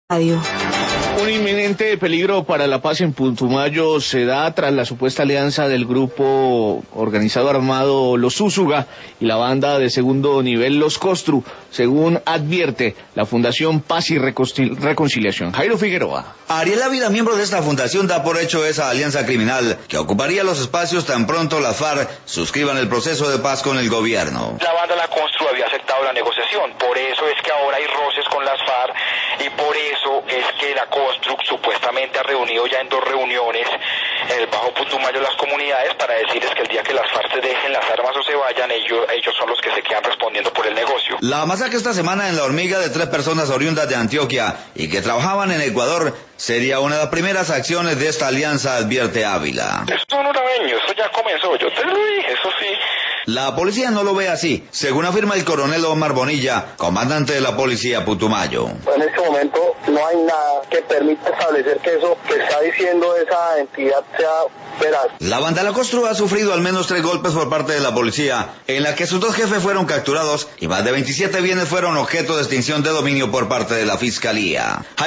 Radio. Un inminente peligro para la paz en Putumayo se da tras la supuesta alianza del grupo organizado armado Los Úsuga y la banda de segundo nivel Los Costru, según advierte la Fundación Paz y Reconciliación. Jairo Figueroa. Ariel Ávila, miembro de esta fundación, da por hecho esa alianza criminal que ocuparía los espacios tan pronto las FARC suscriban el proceso de paz con el gobierno. La banda La Costru había aceptado la negociación, por eso es que ahora hay roces con las FARC y por eso es que la Costru supuestamente ha reunido ya en 2 reuniones en el Bajo Putumayo las comunidades para decirles que el día que las FARC se dejen las armas o se vayan, ellos son los que se quedan respondiendo por el negocio. La masacre esta semana en La Hormiga de 3 personas oriundas de Antioquia y que trabajaban en Ecuador sería una de las primeras acciones de esta alianza, advierte Ávila. Eso es un urabeño, eso ya comenzó, yo te lo dije, eso sí. La policía no lo ve así, según afirma el coronel Omar Bonilla, comandante de la policía Putumayo. En este momento no hay nada que permita establecer que eso que está diciendo esa entidad sea veraz. La banda La Costru ha sufrido al menos 3 golpes por parte de la policía, en la que sus 2 jefes fueron capturados y más de 27 bienes fueron objeto de extinción de dominio por parte de la fiscalía.